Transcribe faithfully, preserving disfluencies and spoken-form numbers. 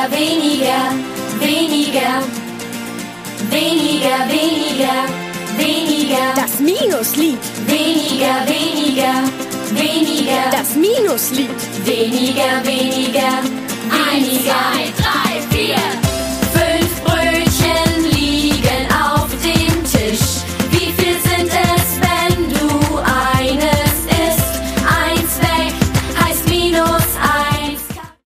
weniger, weniger, weniger, weniger, weniger, weniger. Das Minuslied. Weniger, weniger, weniger. Das Minuslied. Weniger, weniger,